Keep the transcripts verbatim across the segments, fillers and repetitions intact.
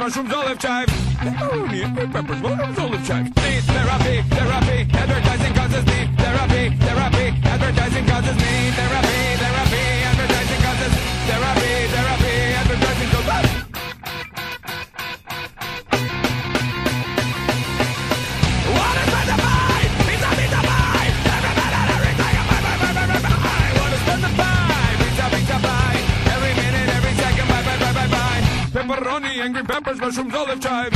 mushrooms, olive chives. Pepperoni and green peppers, mushrooms, olive chives. Need therapy, therapy, advertising causes need therapy, therapy, advertising causes need therapy, therapy, advertising causes therapy, therapy, advertising causes. What is meant to buy? Pizza, pizza, buy. Everybody, everything, buy, buy, buy, buy, buy, buy. What is meant to buy? Pizza, pizza, buy. Every minute, every second, buy, buy, buy, buy, buy. Pepperoni and green peppers, mushrooms, olive chives.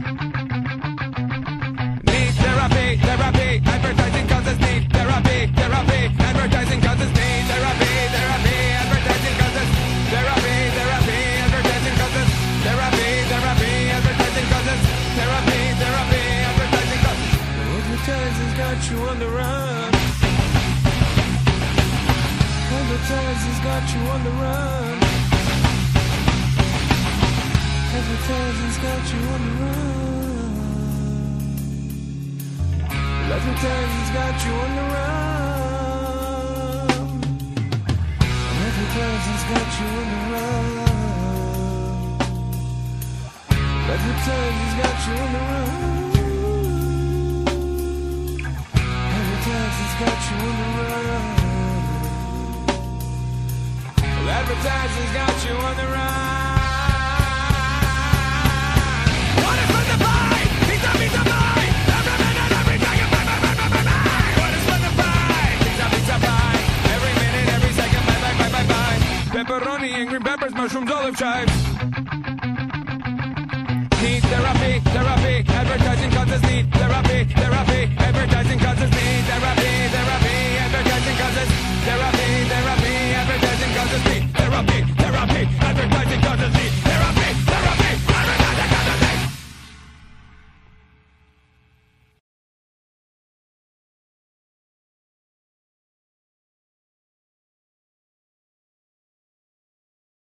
Need therapy, therapy, advertising causes need therapy, therapy, advertising causes need therapy, therapy, advertising causes therapy, therapy, advertising causes therapy, therapy, advertising causes therapy, therapy, advertising causes. Advertising's got you on the run. Advertising's got you on the run. Advertising's got you on the run. Advertising's got you on the run. Advertising's got you on the run. Advertising's got you on the run. Advertising's got you on the run. Advertising's got you on the run. Pepperoni and green peppers, mushrooms, olive chives. Need therapy, therapy, advertising causes need therapy, therapy, advertising.